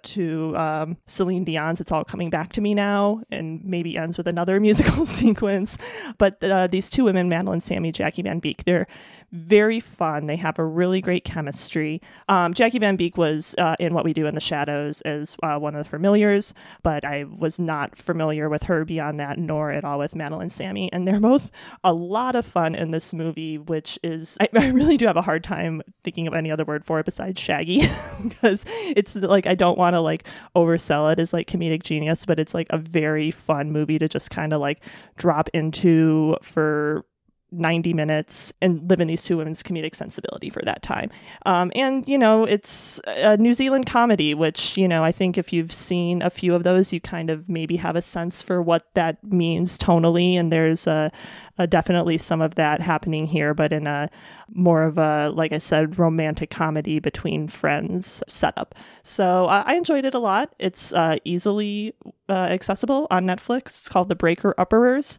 F: to Celine Dion's It's All Coming Back to Me Now, and maybe ends with another musical sequence. But these 2 women, Madeline Sammy, Jackie Van Beek, they're very fun. They have a really great chemistry. Jackie Van Beek was in What We Do in the Shadows as one of the familiars, but I was not familiar with her beyond that, nor at all with Madeline Sammy. And they're both a lot of fun in this movie, which is, I really do have a hard time thinking of any other word for it besides shaggy, because it's like, I don't want to like oversell it as like comedic genius, but it's like a very fun movie to just kind of like drop into for 90 minutes and live in these 2 women's comedic sensibility for that time. And, it's a New Zealand comedy, which, I think if you've seen a few of those, you kind of maybe have a sense for what that means tonally. And there's definitely some of that happening here, but in a more of a, like I said, romantic comedy between friends setup. So I enjoyed it a lot. It's easily accessible on Netflix. It's called The Breaker Upperers.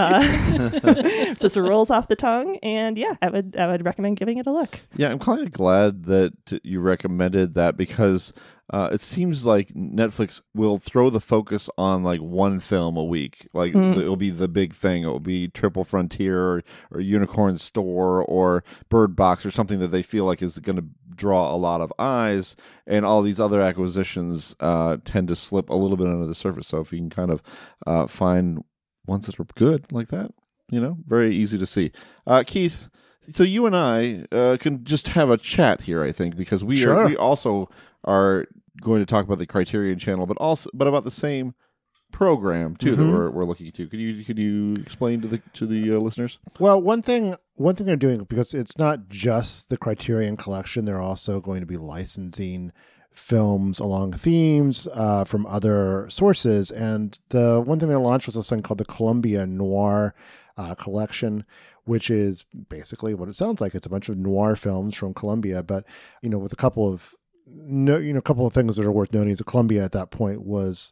F: Just rolls off the tongue, and yeah, I would recommend giving it a look.
D: Yeah, I'm kind of glad that you recommended that, because it seems like Netflix will throw the focus on like one film a week. Like it'll be the big thing. It will be Triple Frontier or Unicorn Store or Bird Box or something that they feel like is going to draw a lot of eyes, and all these other acquisitions tend to slip a little bit under the surface. So if you can kind of find ones that are good like that, very easy to see. Keith, so you and I can just have a chat here, I think, because we also are going to talk about the Criterion Channel, but about the same program too that we're looking to. Could you explain to the listeners?
L: Well, one thing they're doing, because it's not just the Criterion Collection, they're also going to be licensing films along themes from other sources. And the one thing they launched was this thing called the Columbia Noir Collection, which is basically what it sounds like. It's a bunch of noir films from Columbia, but with a couple of things that are worth noting is that Columbia at that point was,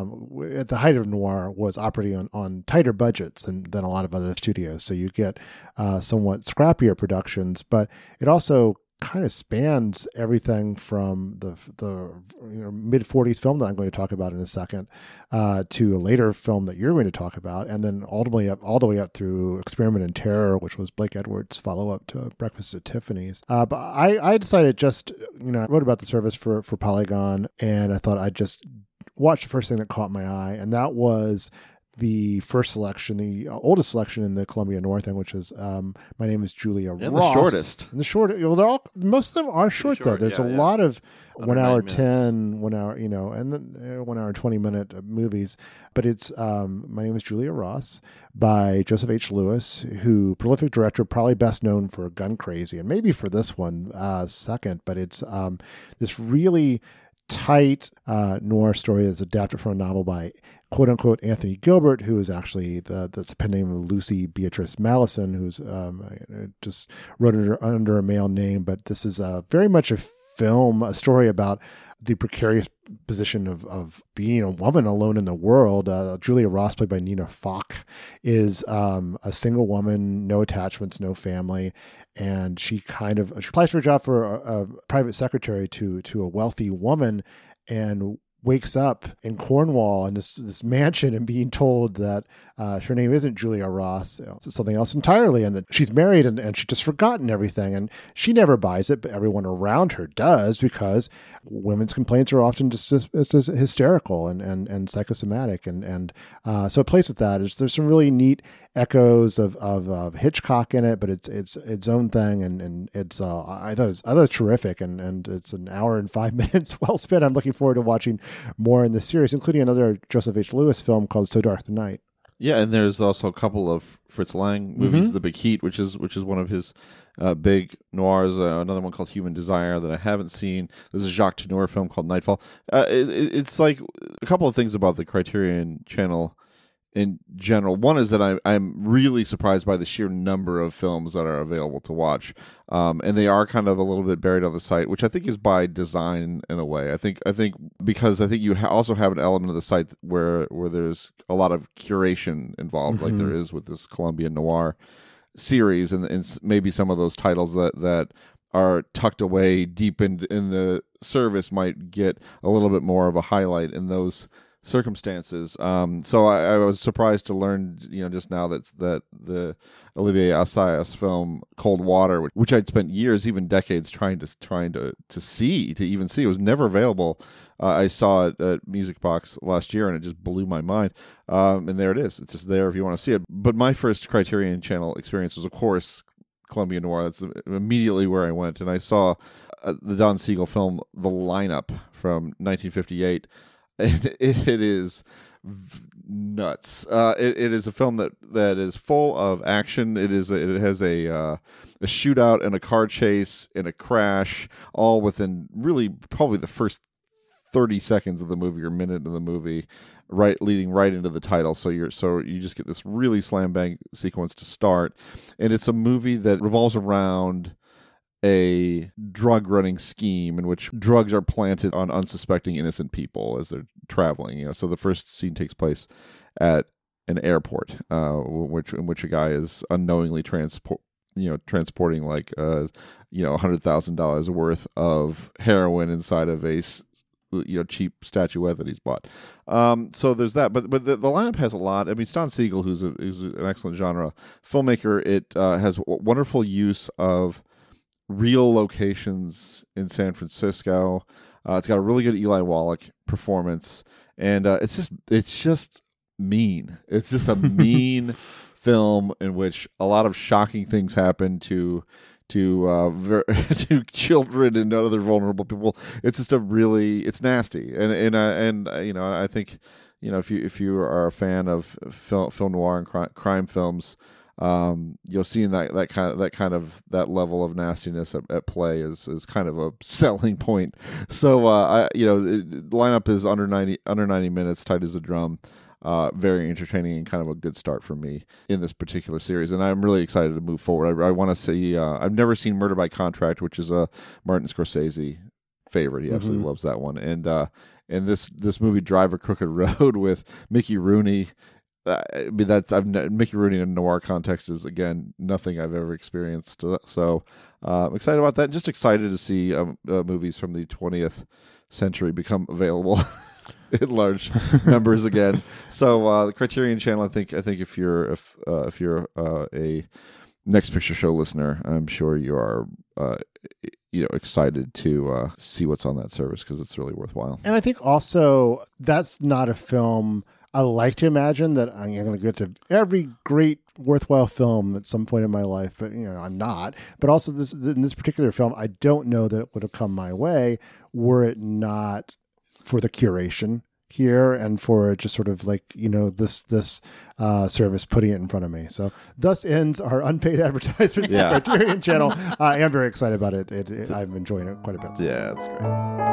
L: at the height of noir, was operating on tighter budgets than a lot of other studios. So you get somewhat scrappier productions, but it also kind of spans everything from the mid 40s film that I'm going to talk about in a second to a later film that you're going to talk about, and then ultimately all the way up through Experiment in Terror, which was Blake Edwards' follow-up to Breakfast at Tiffany's. But I decided I wrote about the service for Polygon, and I thought I'd just watch the first thing that caught my eye, and that was the first selection, the oldest selection in the Columbia Noir thing, which is My Name is Julia Ross.
D: The shortest.
L: And the short. Most of them are short though. There's a lot of 1 hour 10, 1 hour, and then 1 hour and 20-minute movies. But it's My Name is Julia Ross by Joseph H. Lewis, who prolific director, probably best known for Gun Crazy, and maybe for this one second. But it's this really tight noir story that's adapted from a novel by quote-unquote Anthony Gilbert, who is actually that's the pen name of Lucy Beatrice Mallison, who's just wrote under a male name. But this is very much a story about the precarious position of being a woman alone in the world. Julia Ross, played by Nina Falk, is a single woman, no attachments, no family, and she applies for a job for a private secretary to a wealthy woman, and wakes up in Cornwall in this mansion and being told that her name isn't Julia Ross, it's something else entirely, and that she's married and she's just forgotten everything. And she never buys it, but everyone around her does, because women's complaints are often just hysterical and psychosomatic. And so it plays with that. There's some really neat echoes of Hitchcock in it, but it's its own thing, and it's I thought it was terrific, and it's an hour and 5 minutes well spent. I'm looking forward to watching more in the series, including another Joseph H. Lewis film called So Dark the Night.
D: Yeah, and there's also a couple of Fritz Lang movies, The Big Heat, which is one of his big noirs. Another one called Human Desire that I haven't seen. There's a Jacques Tourneur film called Nightfall. It's like a couple of things about the Criterion Channel in general. One is that I'm really surprised by the sheer number of films that are available to watch, and they are kind of a little bit buried on the site, which I think is by design in a way. I think because I think you also have an element of the site where there's a lot of curation involved, like there is with this Columbia Noir series, and maybe some of those titles that are tucked away deep in the service might get a little bit more of a highlight in those circumstances. So I was surprised to learn, just now that the Olivier Assayas film Cold Water, which I'd spent years, even decades, trying to see, it was never available. I saw it at Music Box last year, and it just blew my mind. And there it is. It's just there if you want to see it. But my first Criterion Channel experience was, of course, Columbia Noir. That's immediately where I went, and I saw the Don Siegel film The Lineup from 1958. And it is nuts. It is a film that is full of action. It has a shootout and a car chase and a crash, all within really probably the first 30 seconds of the movie or minute of the movie, leading right into the title. So you just get this really slam bang sequence to start, and it's a movie that revolves around a drug running scheme in which drugs are planted on unsuspecting innocent people as they're traveling. So the first scene takes place at an airport, in which a guy is unknowingly transporting like $100,000 worth of heroin inside of a cheap statuette that he's bought. So there's that, but the lineup has a lot. I mean, Don Siegel, who's an excellent genre filmmaker, it has wonderful use of real locations in San Francisco. It's got a really good Eli Wallach performance, and it's just mean. It's just a mean film in which a lot of shocking things happen to to to children and other vulnerable people. It's just it's nasty, and I think if you are a fan of film noir and crime films, you'll see that level of nastiness at play is kind of a selling point. So the lineup is under 90 minutes, tight as a drum. Very entertaining and kind of a good start for me in this particular series, and I'm really excited to move forward. I want to see. I've never seen Murder by Contract, which is a Martin Scorsese favorite. He absolutely loves that one, and this movie Drive a Crooked Road with Mickey Rooney. Mickey Rooney in a noir context is again nothing I've ever experienced. So I'm excited about that. Just excited to see movies from the 20th century become available in large numbers again. So the Criterion Channel, I think if you're a Next Picture Show listener, I'm sure you are excited to see what's on that service because it's really worthwhile.
L: And I think also that's not a film I like to imagine that I'm going to get to every great worthwhile film at some point in my life, but I'm not. But also in this particular film, I don't know that it would have come my way were it not for the curation here and for just sort of this service putting it in front of me. So thus ends our unpaid advertisement for the Criterion Channel. I am very excited about it. I'm enjoying it quite a bit.
D: Yeah, that's great.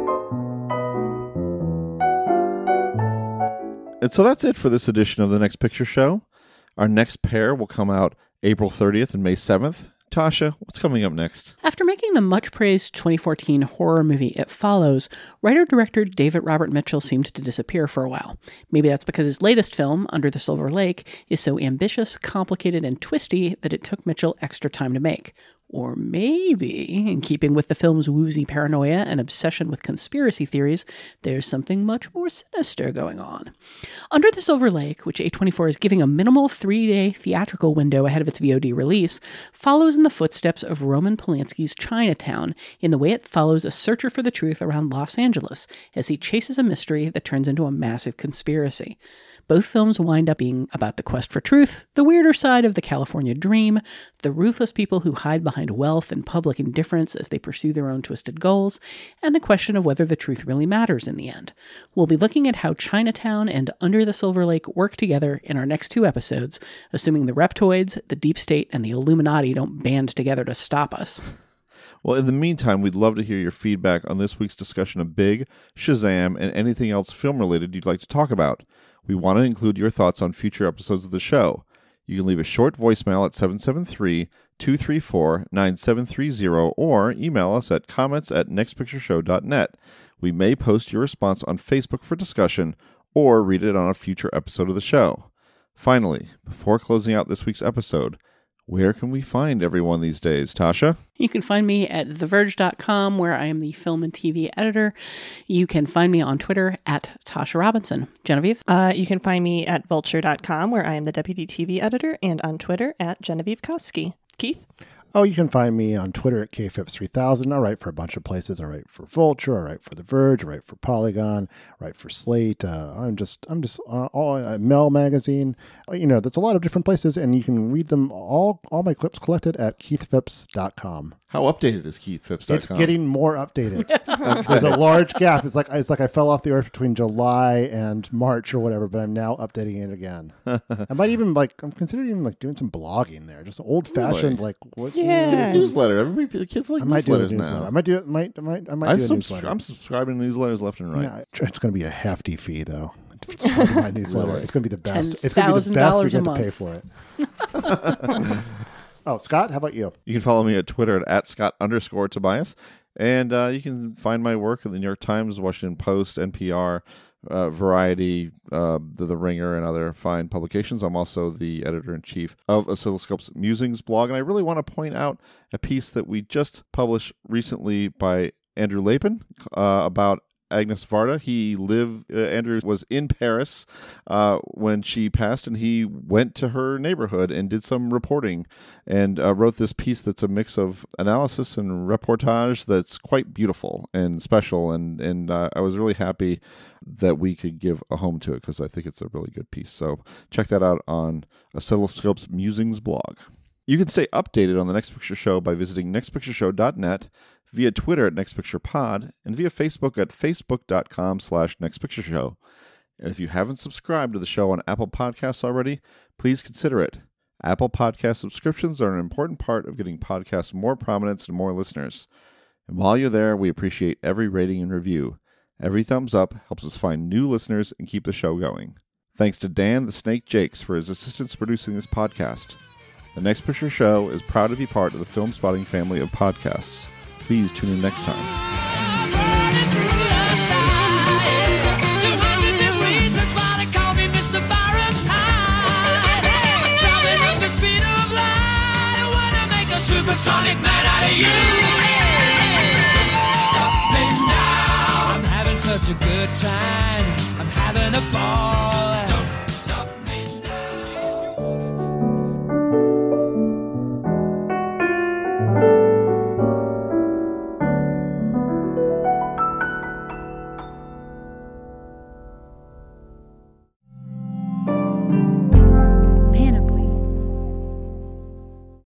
D: And so that's it for this edition of The Next Picture Show. Our next pair will come out April 30th and May 7th. Tasha, what's coming up next?
E: After making the much-praised 2014 horror movie It Follows, writer-director David Robert Mitchell seemed to disappear for a while. Maybe that's because his latest film, Under the Silver Lake, is so ambitious, complicated, and twisty that it took Mitchell extra time to make. Or maybe, in keeping with the film's woozy paranoia and obsession with conspiracy theories, there's something much more sinister going on. Under the Silver Lake, which A24 is giving a minimal 3-day theatrical window ahead of its VOD release, follows in the footsteps of Roman Polanski's Chinatown in the way it follows a searcher for the truth around Los Angeles as he chases a mystery that turns into a massive conspiracy. Both films wind up being about the quest for truth, the weirder side of the California dream, the ruthless people who hide behind wealth and public indifference as they pursue their own twisted goals, and the question of whether the truth really matters in the end. We'll be looking at how Chinatown and Under the Silver Lake work together in our next 2 episodes, assuming the Reptoids, the Deep State, and the Illuminati don't band together to stop us.
D: Well, in the meantime, we'd love to hear your feedback on this week's discussion of Big, Shazam, and anything else film-related you'd like to talk about. We want to include your thoughts on future episodes of the show. You can leave a short voicemail at 773-234-9730 or email us at comments@nextpictureshow.net. We may post your response on Facebook for discussion or read it on a future episode of the show. Finally, before closing out this week's episode, where can we find everyone these days, Tasha?
E: You can find me at TheVerge.com, where I am the film and TV editor. You can find me on Twitter at Tasha Robinson. Genevieve?
F: You can find me at Vulture.com, where I am the deputy TV editor, and on Twitter at Genevieve Koski. Keith?
L: Oh, you can find me on Twitter at KFIPS3000. I write for a bunch of places. I write for Vulture. I write for The Verge. I write for Polygon. I write for Slate. I'm just Mel Magazine. That's a lot of different places, and you can read them all my clips collected at KeithPhipps.com.
D: How updated is KeithPhipps.com?
L: It's getting more updated. There's a large gap. It's like I fell off the earth between July and March or whatever, but I'm now updating it again. I might even I'm considering doing some blogging there, just old fashioned
D: newsletter. Everybody, the kids like newsletters now.
L: I might do it. I might do a newsletter.
D: I'm subscribing to newsletters left and right.
L: Yeah, it's going to be a hefty fee though. My newsletter. It's going to be the best. It's going to be the best we get to pay for it. Oh, Scott, how about you?
D: You can follow me at Twitter at Scott_Tobias. And you can find my work in the New York Times, Washington Post, NPR, Variety, The Ringer, and other fine publications. I'm also the editor-in-chief of Oscilloscope's Musings blog. And I really want to point out a piece that we just published recently by Andrew Lapin about Agnes Varda. Andrew was in Paris when she passed, and he went to her neighborhood and did some reporting and wrote this piece that's a mix of analysis and reportage that's quite beautiful and special, and I was really happy that we could give a home to it because I think it's a really good piece. So check that out on Oscilloscope's Musings blog. You can stay updated on The Next Picture Show by visiting nextpictureshow.net, via Twitter at nextpicturepod, and via Facebook at facebook.com/nextpictureshow. And if you haven't subscribed to the show on Apple Podcasts already, please consider it. Apple Podcast subscriptions are an important part of getting podcasts more prominence and more listeners. And while you're there, we appreciate every rating and review. Every thumbs up helps us find new listeners and keep the show going. Thanks to Dan the Snake Jakes for his assistance producing this podcast. The Next Picture Show is proud to be part of the Film Spotting family of podcasts. Please tune in next time.
P: Supersonic man out of you.